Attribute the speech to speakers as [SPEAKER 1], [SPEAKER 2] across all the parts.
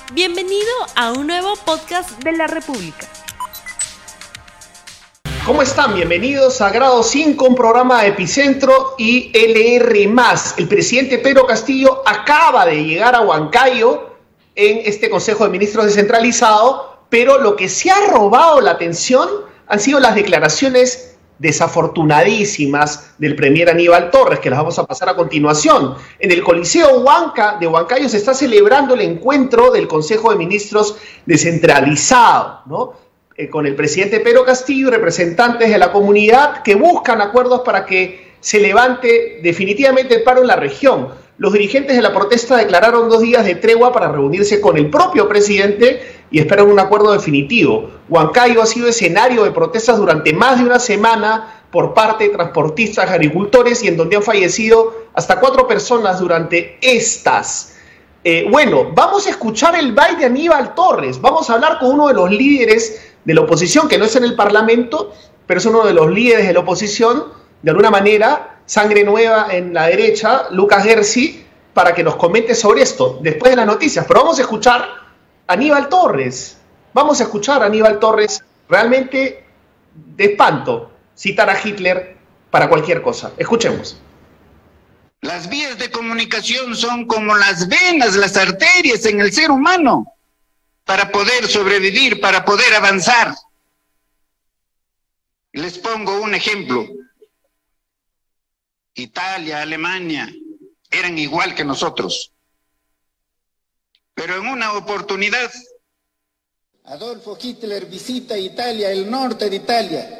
[SPEAKER 1] Bienvenido a un nuevo podcast de la República.
[SPEAKER 2] ¿Cómo están? Bienvenidos a Grado 5, un programa de Epicentro y LR+. El presidente Pedro Castillo acaba de llegar a Huancayo en este Consejo de Ministros descentralizado, pero lo que se ha robado la atención han sido las declaraciones desafortunadísimas del premier Aníbal Torres, que las vamos a pasar a continuación. En el Coliseo Huanca de Huancayo se está celebrando el encuentro del Consejo de Ministros descentralizado, ¿no? Con el presidente Pedro Castillo y representantes de la comunidad que buscan acuerdos para que se levante definitivamente el paro en la región. Los dirigentes de la protesta declararon 2 días de tregua para reunirse con el propio presidente y esperan un acuerdo definitivo. Huancayo ha sido escenario de protestas durante más de una semana por parte de transportistas, agricultores, y en donde han fallecido hasta 4 personas durante estas. Bueno, vamos a escuchar el baile de Aníbal Torres. Vamos a hablar con uno de los líderes de la oposición, que no es en el Parlamento, pero es uno de los líderes de la oposición, de alguna manera, sangre nueva en la derecha, Lucas Gersi, para que nos comente sobre esto después de las noticias. Pero vamos a escuchar a Aníbal Torres. Vamos a escuchar a Aníbal Torres, realmente de espanto, citar a Hitler para cualquier cosa. Escuchemos.
[SPEAKER 3] Las vías de comunicación son como las venas, las arterias en el ser humano, para poder sobrevivir, para poder avanzar. Les pongo un ejemplo. Italia, Alemania, eran igual que nosotros. Pero en una oportunidad, Adolfo Hitler visita Italia, el norte de Italia,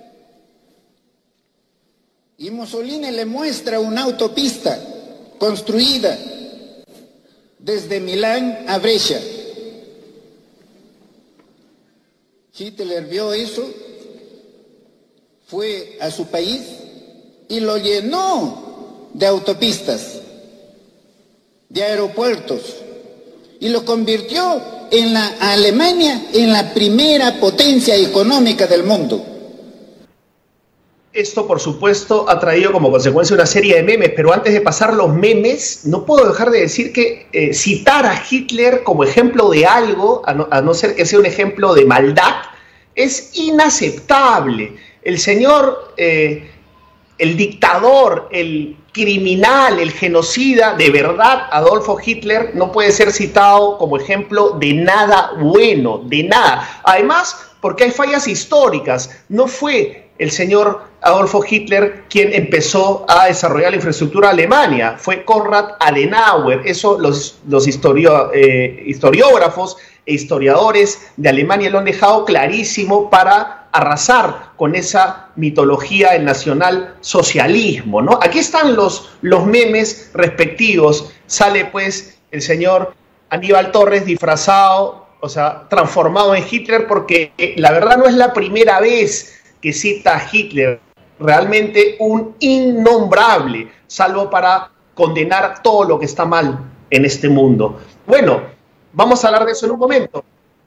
[SPEAKER 3] y Mussolini le muestra una autopista construida desde Milán a Brescia. Hitler vio eso, fue a su país y lo llenó de autopistas, de aeropuertos, y lo convirtió en la Alemania en la primera potencia económica del mundo.
[SPEAKER 2] Esto, por supuesto, ha traído como consecuencia una serie de memes, pero antes de pasar los memes, no puedo dejar de decir que citar a Hitler como ejemplo de algo, a no ser que sea un ejemplo de maldad, es inaceptable. El señor, el dictador, el criminal, el genocida, de verdad, Adolfo Hitler, no puede ser citado como ejemplo de nada bueno, de nada. Además, porque hay fallas históricas. No fue el señor Adolfo Hitler quien empezó a desarrollar la infraestructura de Alemania, fue Konrad Adenauer. Eso los historiógrafos e historiadores de Alemania lo han dejado clarísimo para arrasar con esa mitología del nacionalsocialismo, ¿no? Aquí están los memes respectivos. Sale pues el señor Aníbal Torres disfrazado, o sea, transformado en Hitler, porque la verdad no es la primera vez que cita a Hitler, realmente un innombrable, salvo para condenar todo lo que está mal en este mundo. Bueno, vamos a hablar de eso en un momento.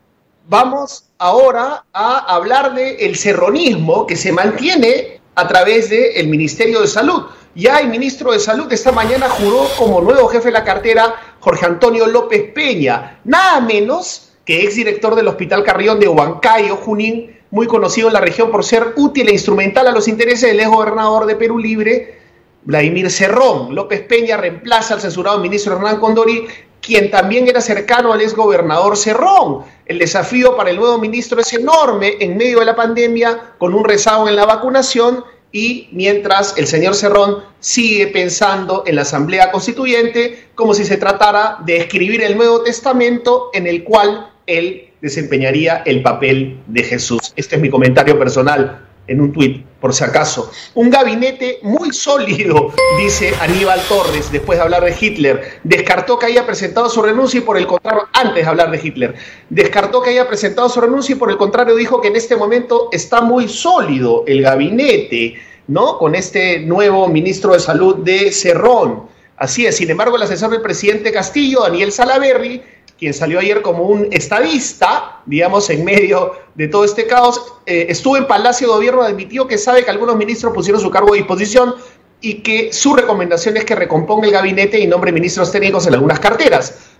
[SPEAKER 2] Vamos ahora a hablar del serronismo que se mantiene a través del Ministerio de Salud. Ya el ministro de Salud esta mañana juró como nuevo jefe de la cartera Jorge Antonio López Peña, nada menos que exdirector del Hospital Carrión de Huancayo, Junín, muy conocido en la región por ser útil e instrumental a los intereses del exgobernador de Perú Libre, Vladimir Cerrón. López Peña reemplaza al censurado ministro Hernán Condori, quien también era cercano al exgobernador Cerrón. El desafío para el nuevo ministro es enorme en medio de la pandemia, con un rezago en la vacunación, y mientras el señor Cerrón sigue pensando en la Asamblea Constituyente como si se tratara de escribir el Nuevo Testamento en el cual él desempeñaría el papel de Jesús. Este es mi comentario personal en un tuit, por si acaso. Un gabinete muy sólido, dice Aníbal Torres, después de hablar de Hitler. Descartó que haya presentado su renuncia y por el contrario, antes de hablar de Hitler, descartó que haya presentado su renuncia y por el contrario dijo que en este momento está muy sólido el gabinete, ¿no? Con este nuevo ministro de Salud de Cerrón. Así es. Sin embargo, el asesor del presidente Castillo, Daniel Salaverry, quien salió ayer como un estadista, digamos, en medio de todo este caos, estuvo en Palacio de Gobierno, admitió que sabe que algunos ministros pusieron su cargo a disposición y que su recomendación es que recomponga el gabinete y nombre ministros técnicos en algunas carteras.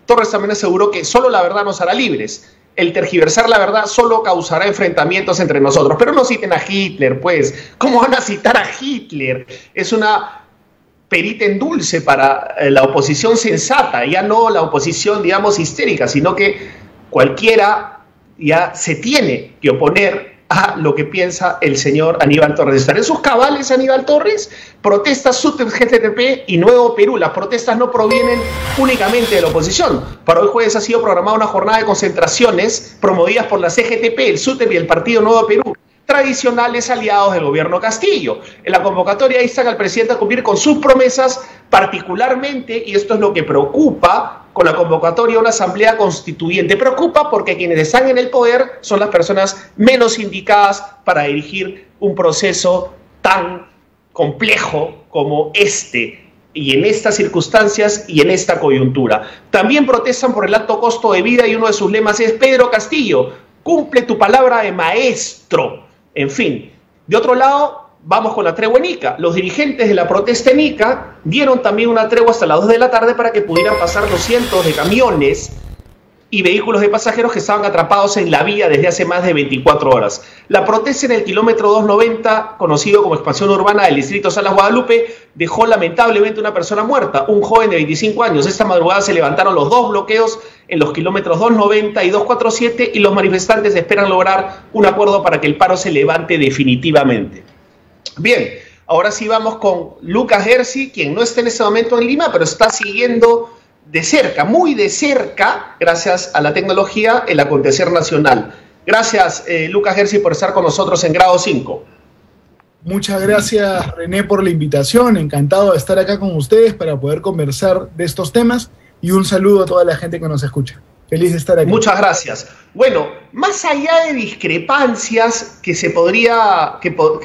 [SPEAKER 2] Torres también aseguró que solo la verdad nos hará libres. El tergiversar la verdad solo causará enfrentamientos entre nosotros. Pero no citen a Hitler, pues. ¿Cómo van a citar a Hitler? Es una perita en dulce para la oposición sensata, ya no la oposición, digamos, histérica, sino que cualquiera ya se tiene que oponer a lo que piensa el señor Aníbal Torres. ¿Estará en sus cabales Aníbal Torres? Protestas SUTEP, GTTP y Nuevo Perú. Las protestas no provienen únicamente de la oposición. Para hoy jueves ha sido programada una jornada de concentraciones promovidas por la CGTP, el SUTEP y el Partido Nuevo Perú, tradicionales aliados del gobierno Castillo. En la convocatoria instan al presidente a cumplir con sus promesas, particularmente, y esto es lo que preocupa, con la convocatoria a una asamblea constituyente. Preocupa porque quienes están en el poder son las personas menos indicadas para dirigir un proceso tan complejo como este, y en estas circunstancias y en esta coyuntura. También protestan por el alto costo de vida y uno de sus lemas es: Pedro Castillo, cumple tu palabra de maestro. En fin, de otro lado, vamos con la tregua en Ica. Los dirigentes de la protesta en Ica dieron también una tregua hasta las 2 de la tarde para que pudieran pasar los cientos de camiones y vehículos de pasajeros que estaban atrapados en la vía desde hace más de 24 horas. La protesta en el kilómetro 290, conocido como expansión urbana del distrito Salas Guadalupe, dejó lamentablemente una persona muerta, un joven de 25 años. Esta madrugada se levantaron los 2 bloqueos en los kilómetros 290 y 247 y los manifestantes esperan lograr un acuerdo para que el paro se levante definitivamente. Bien, ahora sí vamos con Lucas Gersi, quien no está en este momento en Lima, pero está siguiendo de cerca, muy de cerca, gracias a la tecnología, el acontecer nacional. Gracias, Lucas Gersi, por estar con nosotros en Grado 5.
[SPEAKER 4] Muchas gracias, René, por la invitación. Encantado de estar acá con ustedes para poder conversar de estos temas, y un saludo a toda la gente que nos escucha. Feliz de estar aquí.
[SPEAKER 2] Muchas gracias. Bueno, más allá de discrepancias que se podríamos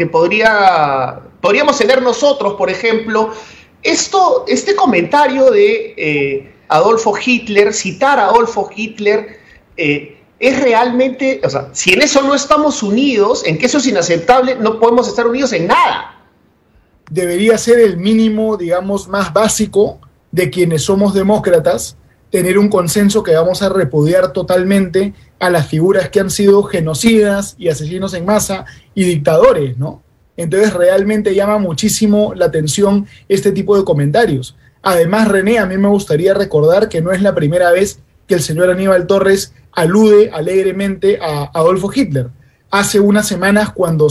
[SPEAKER 2] tener nosotros, por ejemplo, este comentario de Adolfo Hitler, citar a Adolfo Hitler, es realmente, o sea, si en eso no estamos unidos, en que eso es inaceptable, no podemos estar unidos en nada.
[SPEAKER 4] Debería ser el mínimo, digamos, más básico de quienes somos demócratas, tener un consenso que vamos a repudiar totalmente a las figuras que han sido genocidas y asesinos en masa y dictadores, ¿no? Entonces realmente llama muchísimo la atención este tipo de comentarios. Además, René, a mí me gustaría recordar que no es la primera vez que el señor Aníbal Torres alude alegremente a Adolfo Hitler. Hace unas semanas, cuando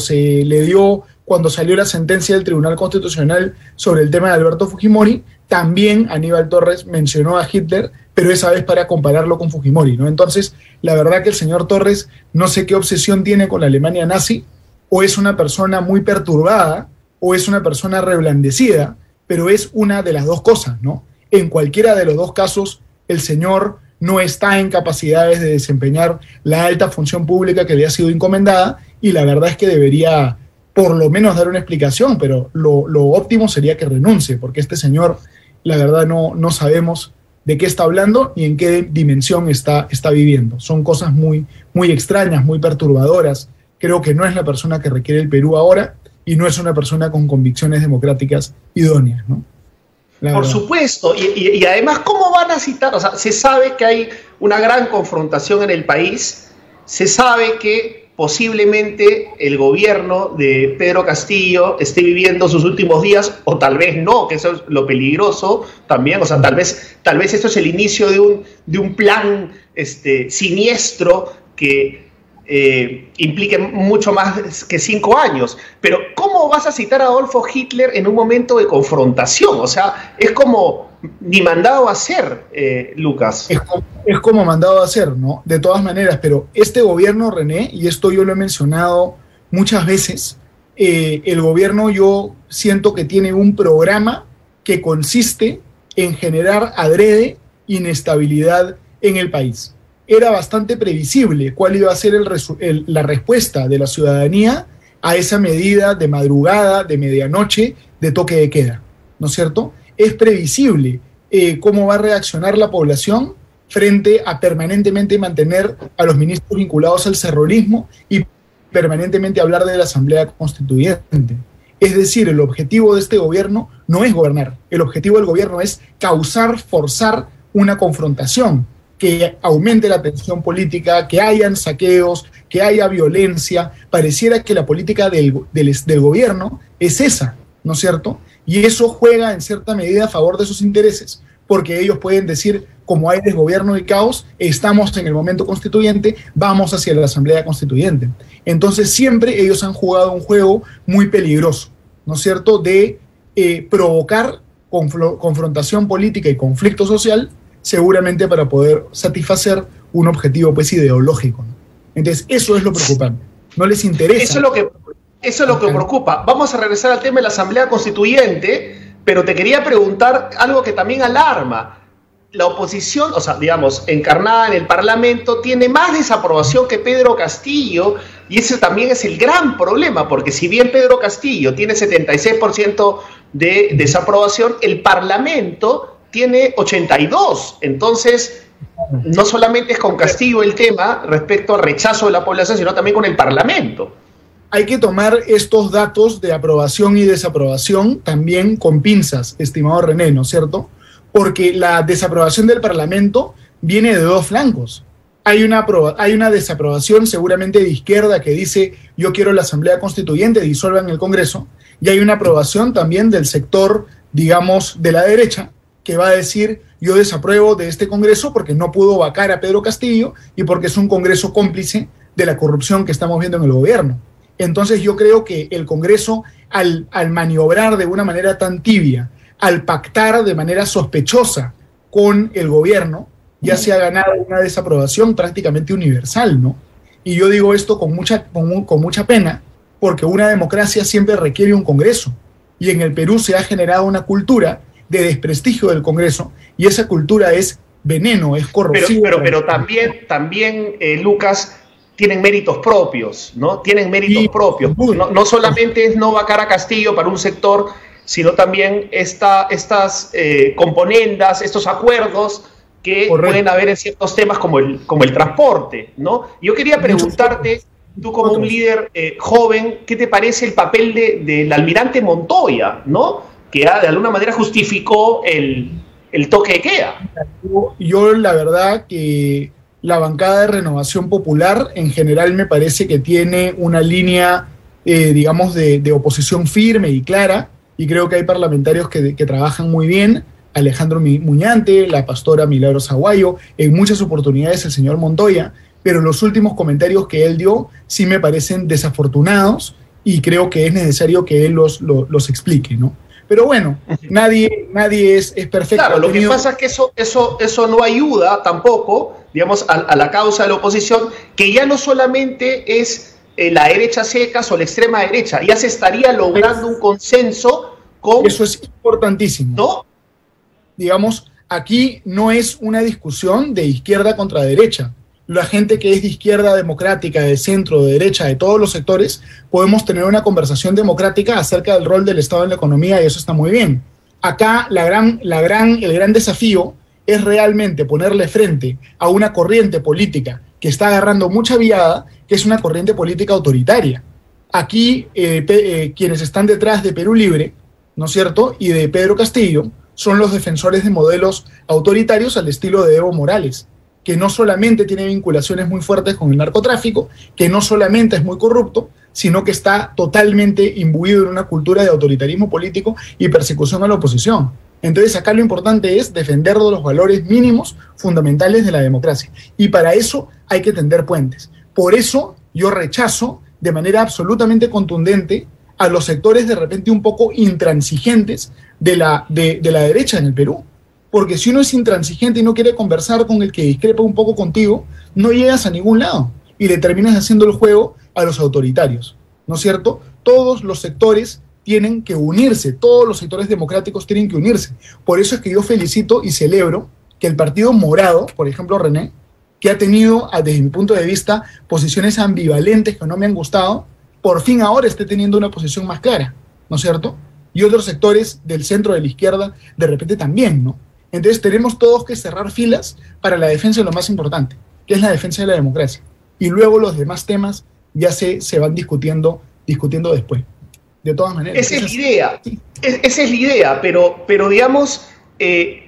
[SPEAKER 4] salió la sentencia del Tribunal Constitucional sobre el tema de Alberto Fujimori, también Aníbal Torres mencionó a Hitler, pero esa vez para compararlo con Fujimori, ¿no? Entonces, la verdad que el señor Torres no sé qué obsesión tiene con la Alemania nazi, o es una persona muy perturbada, o es una persona reblandecida, pero es una de las dos cosas, ¿no? En cualquiera de los dos casos, el señor no está en capacidades de desempeñar la alta función pública que le ha sido encomendada, y la verdad es que debería por lo menos dar una explicación, pero lo óptimo sería que renuncie, porque este señor, la verdad, no sabemos de qué está hablando ni en qué dimensión está viviendo. Son cosas muy, muy extrañas, muy perturbadoras. Creo que no es la persona que requiere el Perú ahora, y no es una persona con convicciones democráticas idóneas, ¿no?
[SPEAKER 2] Por supuesto, y además, ¿cómo van a citar? O sea, se sabe que hay una gran confrontación en el país, se sabe que posiblemente el gobierno de Pedro Castillo esté viviendo sus últimos días, o tal vez no, que eso es lo peligroso también. O sea, tal vez esto es el inicio de un plan siniestro que implique mucho más que 5 años. Pero ¿cómo vas a citar a Adolfo Hitler en un momento de confrontación? O sea, es como ni mandado a hacer, Lucas.
[SPEAKER 4] Es como mandado a hacer, ¿no? De todas maneras, pero este gobierno, René, y esto yo lo he mencionado muchas veces, el gobierno, yo siento que tiene un programa que consiste en generar adrede inestabilidad en el país. Era bastante previsible cuál iba a ser la respuesta de la ciudadanía a esa medida de madrugada, de medianoche, de toque de queda, ¿no es cierto? Es previsible cómo va a reaccionar la población frente a permanentemente mantener a los ministros vinculados al cerrolismo y permanentemente hablar de la Asamblea Constituyente. Es decir, el objetivo de este gobierno no es gobernar, el objetivo del gobierno es causar, forzar una confrontación, que aumente la tensión política, que hayan saqueos, que haya violencia. Pareciera que la política del gobierno es esa, ¿no es cierto? Y eso juega en cierta medida a favor de sus intereses, porque ellos pueden decir, como hay desgobierno y caos, estamos en el momento constituyente, vamos hacia la Asamblea Constituyente. Entonces siempre ellos han jugado un juego muy peligroso, ¿no es cierto?, de provocar confrontación política y conflicto social, seguramente para poder satisfacer un objetivo pues ideológico, ¿no? Entonces eso es lo preocupante, no les interesa.
[SPEAKER 2] Eso es lo que preocupa. Vamos a regresar al tema de la Asamblea Constituyente, pero te quería preguntar algo que también alarma. La oposición, o sea, digamos, encarnada en el Parlamento, tiene más desaprobación que Pedro Castillo, y ese también es el gran problema, porque si bien Pedro Castillo tiene 76% de desaprobación, el Parlamento tiene 82%. Entonces, no solamente es con Castillo el tema respecto al rechazo de la población, sino también con el Parlamento.
[SPEAKER 4] Hay que tomar estos datos de aprobación y desaprobación también con pinzas, estimado René, ¿no es cierto? Porque la desaprobación del Parlamento viene de dos flancos. Hay una desaprobación seguramente de izquierda que dice yo quiero la Asamblea Constituyente, disuelvan el Congreso, y hay una aprobación también del sector, digamos, de la derecha, que va a decir yo desapruebo de este Congreso porque no pudo vacar a Pedro Castillo y porque es un Congreso cómplice de la corrupción que estamos viendo en el gobierno. Entonces yo creo que el Congreso, al maniobrar de una manera tan tibia, al pactar de manera sospechosa con el gobierno, ya se ha ganado una desaprobación prácticamente universal, ¿no? Y yo digo esto con mucha pena, porque una democracia siempre requiere un Congreso, y en el Perú se ha generado una cultura de desprestigio del Congreso, y esa cultura es veneno, es corrosivo.
[SPEAKER 2] Pero también Lucas, tienen méritos propios, ¿no? Tienen méritos propios. No solamente es no vacar a Castillo para un sector, sino también estas componendas, estos acuerdos que pueden haber en ciertos temas como el transporte, ¿no? Yo quería preguntarte, tú como un líder joven, ¿qué te parece el papel del almirante Montoya, ¿no? Que de alguna manera justificó el toque de queda.
[SPEAKER 4] Yo la verdad que la bancada de Renovación Popular en general me parece que tiene una línea, digamos, de oposición firme y clara, y creo que hay parlamentarios que trabajan muy bien, Alejandro Muñante, la pastora Milagros Aguayo, en muchas oportunidades el señor Montoya, pero los últimos comentarios que él dio sí me parecen desafortunados y creo que es necesario que él los explique, ¿no? Pero bueno, nadie es perfecto.
[SPEAKER 2] Claro, lo que pasa es que eso no ayuda tampoco, digamos, a la causa de la oposición, que ya no solamente es la derecha secas o la extrema derecha, ya se estaría logrando un consenso con...
[SPEAKER 4] Eso es importantísimo.
[SPEAKER 2] ¿No?
[SPEAKER 4] Digamos, aquí no es una discusión de izquierda contra derecha. La gente que es de izquierda democrática, de centro, de derecha, de todos los sectores, podemos tener una conversación democrática acerca del rol del Estado en la economía y eso está muy bien. Acá el gran desafío es realmente ponerle frente a una corriente política que está agarrando mucha viada, que es una corriente política autoritaria. Aquí quienes están detrás de Perú Libre, ¿no es cierto?, y de Pedro Castillo, son los defensores de modelos autoritarios al estilo de Evo Morales, que no solamente tiene vinculaciones muy fuertes con el narcotráfico, que no solamente es muy corrupto, sino que está totalmente imbuido en una cultura de autoritarismo político y persecución a la oposición. Entonces acá lo importante es defender los valores mínimos fundamentales de la democracia. Y para eso hay que tender puentes. Por eso yo rechazo de manera absolutamente contundente a los sectores de repente un poco intransigentes de la derecha en el Perú. Porque si uno es intransigente y no quiere conversar con el que discrepa un poco contigo, no llegas a ningún lado y le terminas haciendo el juego a los autoritarios, ¿no es cierto? Todos los sectores tienen que unirse, todos los sectores democráticos tienen que unirse. Por eso es que yo felicito y celebro que el Partido Morado, por ejemplo, René, que ha tenido, desde mi punto de vista, posiciones ambivalentes que no me han gustado, por fin ahora esté teniendo una posición más clara, ¿no es cierto? Y otros sectores del centro de la izquierda, de repente también, ¿no? Entonces tenemos todos que cerrar filas para la defensa de lo más importante, que es la defensa de la democracia. Y luego los demás temas ya se van discutiendo después. De todas maneras.
[SPEAKER 2] Esa es la idea, esa es la idea, pero digamos,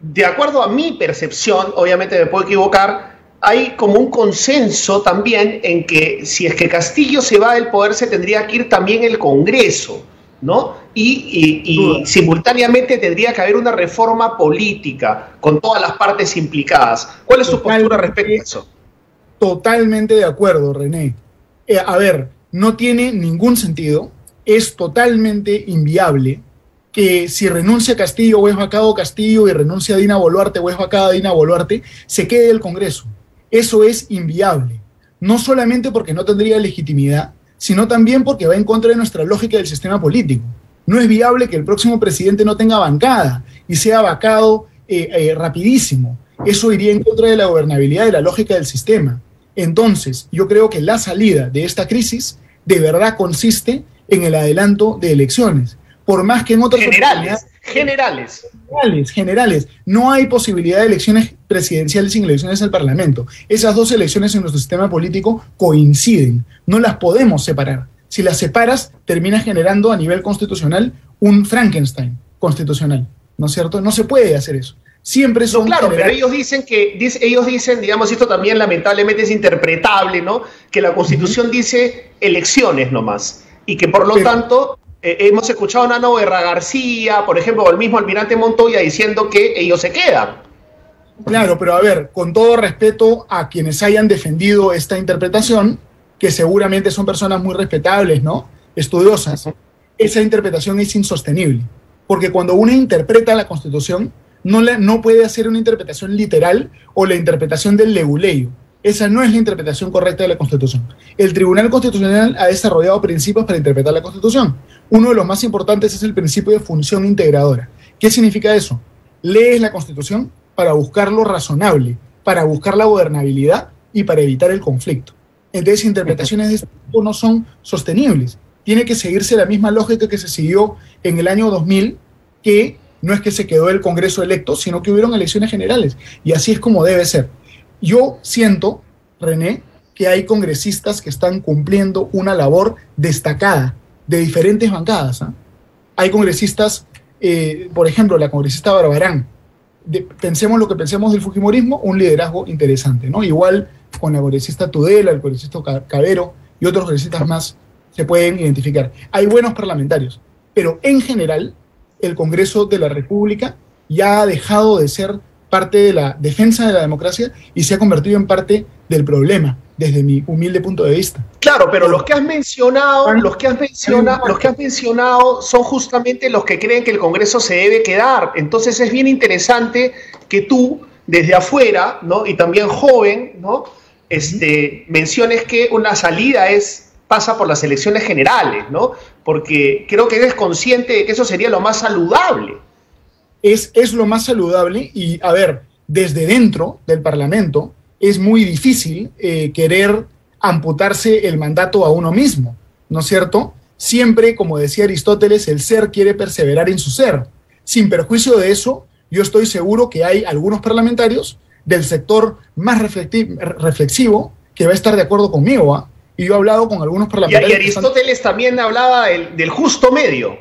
[SPEAKER 2] de acuerdo a mi percepción, obviamente me puedo equivocar, hay como un consenso también en que si es que Castillo se va del poder se tendría que ir también el Congreso, ¿no? Y simultáneamente tendría que haber una reforma política con todas las partes implicadas. ¿Cuál es tu postura respecto a eso?
[SPEAKER 4] Totalmente de acuerdo, René. A ver, no tiene ningún sentido, es totalmente inviable que si renuncia Castillo o es vacado Castillo y renuncia Dina Boluarte o es vacada Dina Boluarte, se quede el Congreso. Eso es inviable. No solamente porque no tendría legitimidad, sino también porque va en contra de nuestra lógica del sistema político. No es viable que el próximo presidente no tenga bancada y sea vacado rapidísimo. Eso iría en contra de la gobernabilidad de la lógica del sistema. Entonces, yo creo que la salida de esta crisis de verdad consiste en el adelanto de elecciones. Por más que en otras generales. No hay posibilidad de elecciones presidenciales sin elecciones al Parlamento. Esas dos elecciones en nuestro sistema político coinciden. No las podemos separar. Si las separas, terminas generando a nivel constitucional un Frankenstein constitucional, ¿no es cierto? No se puede hacer eso. Siempre son...
[SPEAKER 2] No, claro, pero ellos dicen, digamos, esto también lamentablemente es interpretable, ¿no? Que la Constitución dice elecciones nomás, y que por lo tanto... hemos escuchado a Nano Guerra García, por ejemplo, o el mismo almirante Montoya diciendo que ellos se quedan.
[SPEAKER 4] Claro, pero a ver, con todo respeto a quienes hayan defendido esta interpretación, que seguramente son personas muy respetables, ¿no? Estudiosas, esa interpretación es insostenible. Porque cuando uno interpreta la Constitución, no puede hacer una interpretación literal o la interpretación del leguleyo. Esa no es la interpretación correcta de la Constitución. El Tribunal Constitucional ha desarrollado principios para interpretar la Constitución. Uno de los más importantes es el principio de función integradora. ¿Qué significa eso? Lees la Constitución para buscar lo razonable, para buscar la gobernabilidad y para evitar el conflicto. Entonces, interpretaciones de este tipo no son sostenibles. Tiene que seguirse la misma lógica que se siguió en el año 2000, que no es que se quedó el Congreso electo, sino que hubieron elecciones generales. Y así es como debe ser. Yo siento, René, que hay congresistas que están cumpliendo una labor destacada de diferentes bancadas, ¿eh? Hay congresistas, por ejemplo, la congresista Barbarán, pensemos lo que pensemos del fujimorismo, un liderazgo interesante, ¿no? Igual con la congresista Tudela, el congresista Cabero y otros congresistas más se pueden identificar. Hay buenos parlamentarios, pero en general el Congreso de la República ya ha dejado de ser parte de la defensa de la democracia y se ha convertido en parte del problema, desde mi humilde punto de vista.
[SPEAKER 2] Claro, pero los que has mencionado son justamente los que creen que el Congreso se debe quedar. Entonces es bien interesante que tú, desde afuera, ¿no? Y también joven, ¿no? Menciones que una salida pasa por las elecciones generales, ¿no? Porque creo que eres consciente de que eso sería lo más saludable.
[SPEAKER 4] Es lo más saludable y, a ver, desde dentro del Parlamento es muy difícil querer amputarse el mandato a uno mismo, ¿no es cierto? Siempre, como decía Aristóteles, el ser quiere perseverar en su ser. Sin perjuicio de eso, yo estoy seguro que hay algunos parlamentarios del sector más reflexivo que va a estar de acuerdo conmigo, ¿eh? Y yo he hablado con algunos parlamentarios...
[SPEAKER 2] Y Aristóteles también hablaba del justo medio.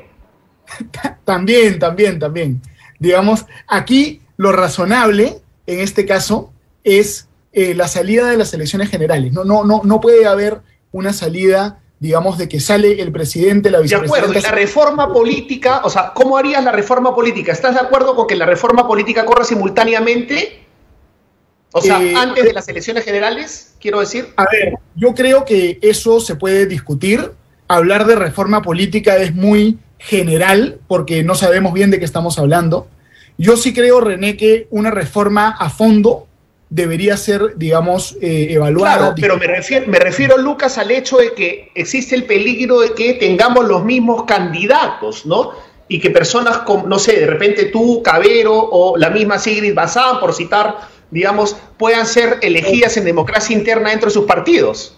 [SPEAKER 4] También. Digamos, aquí lo razonable, en este caso, es la salida de las elecciones generales. No puede haber una salida, digamos, de que sale el presidente, la vicepresidenta...
[SPEAKER 2] De acuerdo, y la reforma política, o sea, ¿cómo harías la reforma política? ¿Estás de acuerdo con que la reforma política corra simultáneamente? O sea, antes de las elecciones generales, quiero decir.
[SPEAKER 4] A ver, yo creo que eso se puede discutir. Hablar de reforma política es muy general, porque no sabemos bien de qué estamos hablando. Yo sí creo, René, que una reforma a fondo debería ser, digamos, evaluada.
[SPEAKER 2] Claro, pero me refiero, Lucas, al hecho de que existe el peligro de que tengamos los mismos candidatos, ¿no? Y que personas como, no sé, de repente tú, Cabero, o la misma Sigrid Bazán, por citar, digamos, puedan ser elegidas en democracia interna dentro de sus partidos.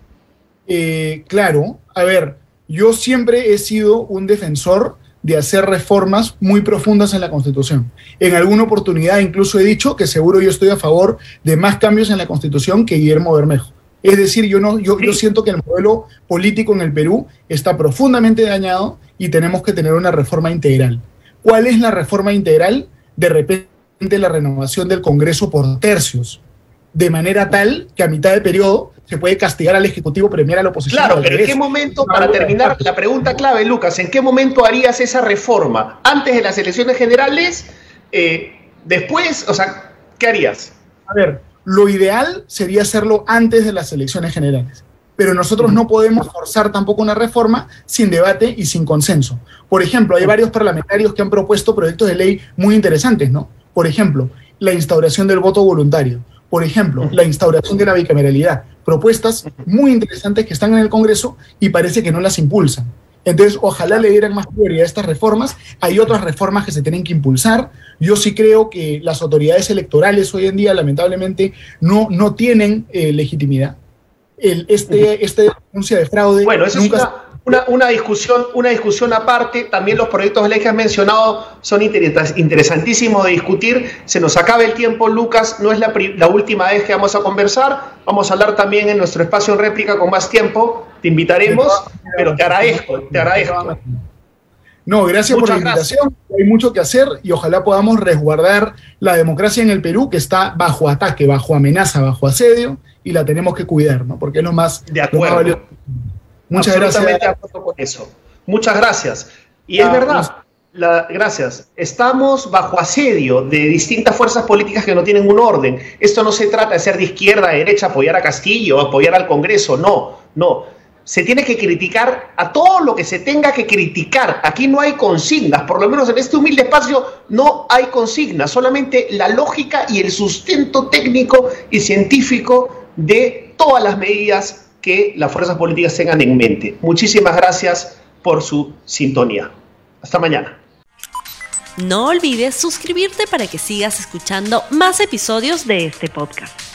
[SPEAKER 4] Claro, a ver, yo siempre he sido un defensor de hacer reformas muy profundas en la Constitución. En alguna oportunidad incluso he dicho que seguro yo estoy a favor de más cambios en la Constitución que Guillermo Bermejo. Es decir, yo siento que el modelo político en el Perú está profundamente dañado y tenemos que tener una reforma integral. ¿Cuál es la reforma integral? De repente la renovación del Congreso por tercios, de manera tal que a mitad de periodo se puede castigar al Ejecutivo, premiar a la oposición.
[SPEAKER 2] Claro, pero ¿en qué momento, para terminar, la pregunta clave, Lucas, ¿en qué momento harías esa reforma? ¿Antes de las elecciones generales? ¿Después? O sea, ¿qué harías?
[SPEAKER 4] A ver, lo ideal sería hacerlo antes de las elecciones generales, pero nosotros no podemos forzar tampoco una reforma sin debate y sin consenso. Por ejemplo, hay varios parlamentarios que han propuesto proyectos de ley muy interesantes, ¿no? Por ejemplo, la instauración del voto voluntario. Por ejemplo, la instauración de la bicameralidad. Propuestas muy interesantes que están en el Congreso y parece que no las impulsan. Entonces, ojalá le dieran más prioridad a estas reformas. Hay otras reformas que se tienen que impulsar. Yo sí creo que las autoridades electorales hoy en día, lamentablemente, no tienen legitimidad. Esta denuncia de fraude...
[SPEAKER 2] Bueno, eso nunca... es una discusión aparte. También los proyectos de ley que has mencionado son interesantísimos de discutir. Se nos acaba el tiempo, Lucas. No es la última vez que vamos a conversar. Vamos a hablar también en nuestro espacio en réplica con más tiempo. Te invitaremos, pero te agradezco.
[SPEAKER 4] No, gracias por la invitación. Hay mucho que hacer y ojalá podamos resguardar la democracia en el Perú, que está bajo ataque, bajo amenaza, bajo asedio, y la tenemos que cuidar, ¿no? Porque es lo más...
[SPEAKER 2] De acuerdo.
[SPEAKER 4] Muchas gracias.
[SPEAKER 2] De acuerdo con eso. Muchas gracias. Y es verdad, gracias. Estamos bajo asedio de distintas fuerzas políticas que no tienen un orden. Esto no se trata de ser de izquierda, de derecha, apoyar a Castillo, apoyar al Congreso. No. Se tiene que criticar a todo lo que se tenga que criticar. Aquí no hay consignas, por lo menos en este humilde espacio no hay consignas, solamente la lógica y el sustento técnico y científico de todas las medidas que las fuerzas políticas tengan en mente. Muchísimas gracias por su sintonía. Hasta mañana.
[SPEAKER 1] No olvides suscribirte para que sigas escuchando más episodios de este podcast.